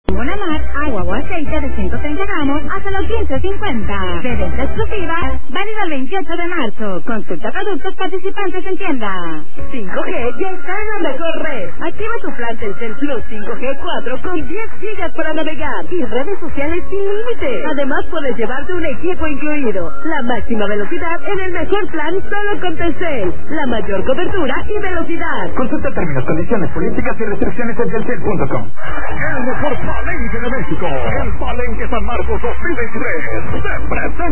Bonamar, agua o aceite de 130 gramos a solo 15.50. De venta exclusiva, válido el 28 de marzo. Consulta productos participantes en tienda. 5G ya está en la mejor red. Activa tu plan Telcel Plus 5G 4 con 10 gigas para navegar y redes sociales sin límite. Además puedes llevarte un equipo incluido. La máxima velocidad en el mejor plan solo con Telcel. La mayor cobertura y velocidad. Consulta términos, condiciones, políticas y restricciones en telcel.com. El mejor palenque de México. El Palenque San Marcos 2023. Se presenta.